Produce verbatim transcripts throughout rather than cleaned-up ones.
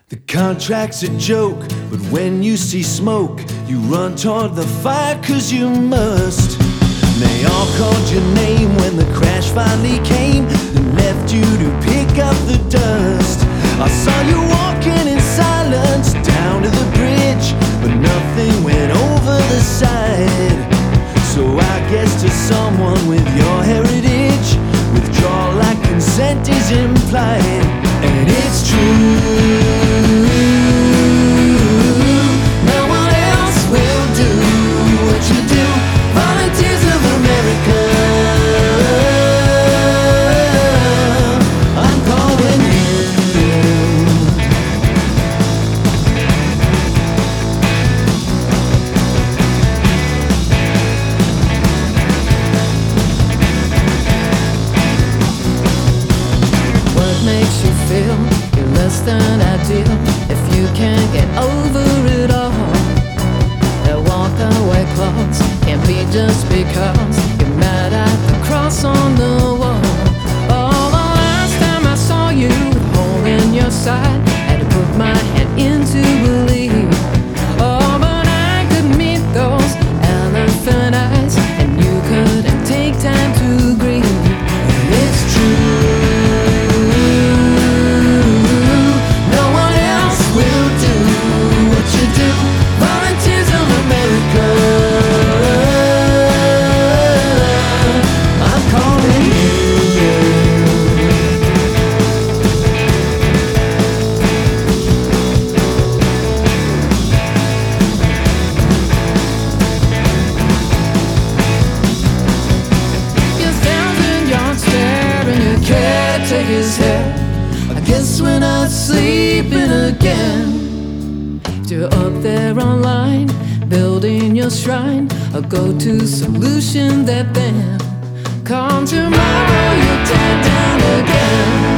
The contract's a joke, but when you see smoke, you run toward the fire cause you must. They all called your name when the crash finally came and left you to pick up the dust. I saw you walking in silence down to the bridge, but nothing went over the side. So I guess to someone with your heritage, withdrawal like consent is implied. And it's true, no one else will do what you do. Volunteers of America, I'm calling you. What makes you feel you're less than ideal if you can't get over it all? That walk away clause can't be just because you're mad at the cross on the wall. Oh, the last time I saw you with a hole in your side, had to put my head in to believe. Oh, but I could meet those elephant eyes, and you couldn't take time to grieve. And it's true, no one else will do what you do. Volunteers of America, I'm calling you. Your thousand yard stare and your caretaker's hair. I guess we're not sleeping again. If you're up there online, building your shrine, a go-to solution that then come tomorrow you'll tear down again.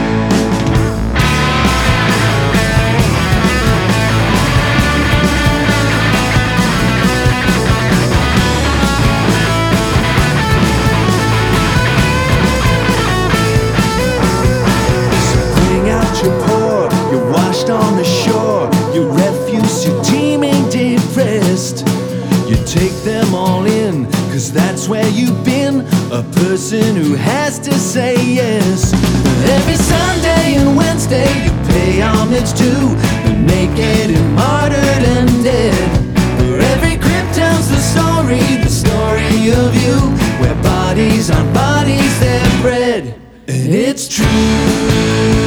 Bring out your pour, you're washed on the shore, your refuse, you're teeming depressed. You take them all in, cause that's where you've been, a person who has to say yes. Every Sunday and Wednesday you pay homage to the naked and martyred and dead. For every crypt tells the story, the story of you, where bodies on bodies they're bred. And it's true,